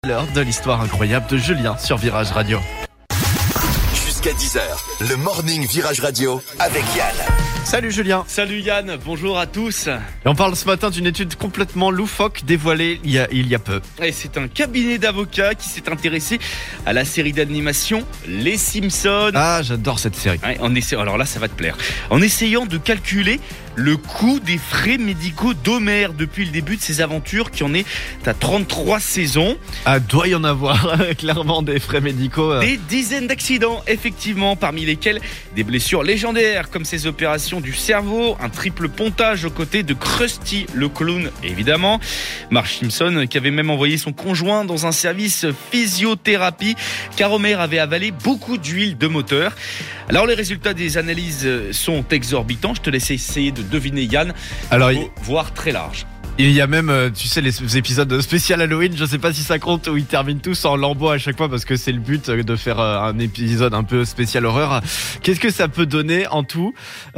L'heure de l'histoire incroyable de Julien sur Virage Radio. Jusqu'à 10h, le Morning Virage Radio avec Yann. Salut Julien. Salut Yann, bonjour à tous. Et on parle ce matin d'une étude complètement loufoque dévoilée il y a peu. Et c'est un cabinet d'avocats qui s'est intéressé à la série d'animation Les Simpsons. Ah, j'adore cette série. Ouais, alors là, ça va te plaire. En essayant de calculer le coût des frais médicaux d'Homer depuis le début de ses aventures, qui en est à 33 saisons. Ah, doit y en avoir, clairement, des frais médicaux. Des dizaines d'accidents, effectivement, parmi lesquels des blessures légendaires, comme ces opérations du cerveau, un triple pontage aux côtés de Krusty le clown, évidemment. Marge Simpson, qui avait même envoyé son conjoint dans un service physiothérapie, car Homer avait avalé beaucoup d'huile de moteur. Alors, les résultats des analyses sont exorbitants. Je te laisse essayer de deviner, Yann. Alors, voire très large. Il y a même, tu sais, les épisodes spécial Halloween, je sais pas si ça compte, où ils terminent tous en lambeaux à chaque fois parce que c'est le but de faire un épisode un peu spécial horreur. Qu'est-ce que ça peut donner en tout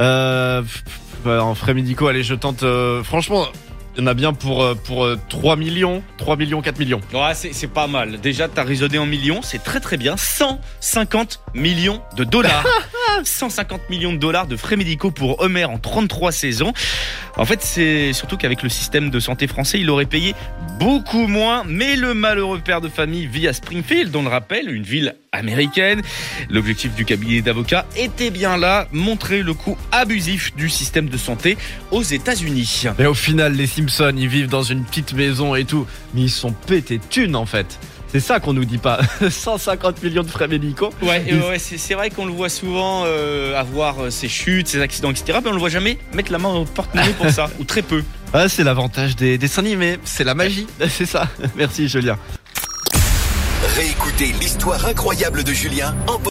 en frais médicaux? Allez, je tente, franchement, il y en a bien pour 3 millions, 4 millions. Ouais, c'est pas mal. Déjà, t'as raisonné en millions, c'est très très bien. 150 millions de dollars. 150 millions de dollars de frais médicaux pour Homer en 33 saisons. En fait, c'est surtout qu'avec le système de santé français, il aurait payé beaucoup moins. Mais le malheureux père de famille vit à Springfield, on le rappelle, une ville américaine. L'objectif du cabinet d'avocats était bien là, montrer le coût abusif du système de santé aux États-Unis. Mais au final, les Simpsons, ils vivent dans une petite maison et tout, mais ils sont pétés de thunes en fait. C'est ça qu'on nous dit pas. 150 millions de frais médicaux. Ouais, c'est vrai qu'on le voit souvent avoir ses chutes, ses accidents, etc. Mais on le voit jamais mettre la main au porte-monnaie pour ça, ou très peu. Ah, c'est l'avantage des dessins animés, c'est la magie, c'est ça. Merci Julien. Réécoutez l'histoire incroyable de Julien en